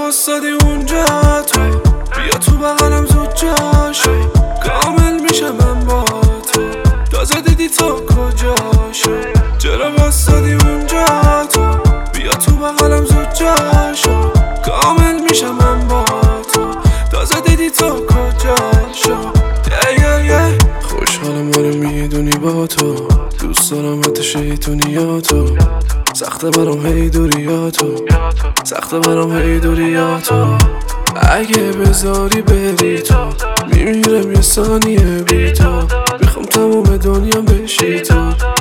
واسادی اونجا تو، بیا تو بغلم زود جاشو، کامل میشم من با تو، تازه دیدی تو کجاشو. چرا واسادی اونجا تو، بیا تو بغلم زود جاشو، کامل میشم من با تو، تازه دیدی تو کجاشو. خوشحالم آره میدونی با تو، دوست دارم حتی شیطونیاتو، سخته برام هی دوریاتو، سخته برام هی دوریاتو. اگه بذاری بری تو، میمیرم یه ثانیه بی تو، میخوام تموم دنیام بشی تو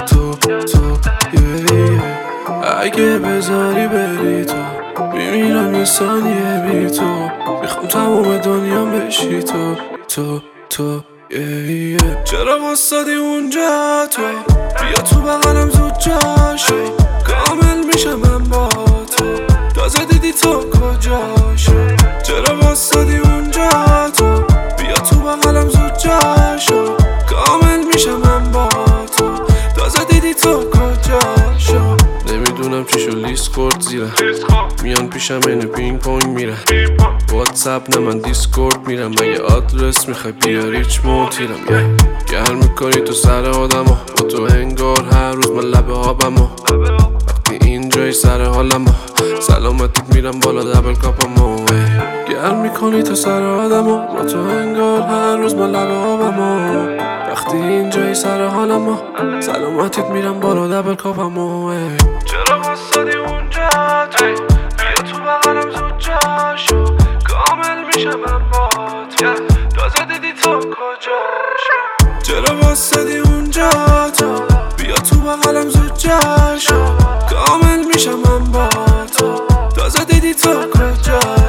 اگه بذاری بری تو، میمیرم یه ثانیه بی تو، میخوام تموم دنیام بشی تو چرا واسادی اونجا تو، بیا تو بغلم زود جاشو، کامل میشم من با تو، تازه دیدی تو کجاشو. چرا واسادی اونجا تو، بیا تو بغلم زود جاشو، کامل میشم من با تو، تازه دیدی تو کجاشو. نمیدونم چی شو لیست خورد زیره، میان پیشم اینه پینگ پونگ میره، واتساپ نه من دیسکورد میرم، مگه آدرس میخوای بیاری هیچ موتیرم. گرم میکنی تو سر آدمو، با تو انگار هر روز من لبه آبمو، وقتی اینجایی سر حالمو، سلامتیت میرم بالا دبل کاپمو. گرم میکنی تو سر آدمو، با تو انگار هر روز من لبه آبمو، وقتی اینجایی سر حالمو، سلامتیت میرم بالا دبل کاپمو. چرا واسادی اونجا تو، بیا تو بغلم زود جاشو، کامل میشم من با تو، تازه دیدی تو کجاشو. چرا واسادی اونجا تو، بیا تو بغلم زود جاشو، کامل میشم من با تو، تازه دیدی تو کجاشو.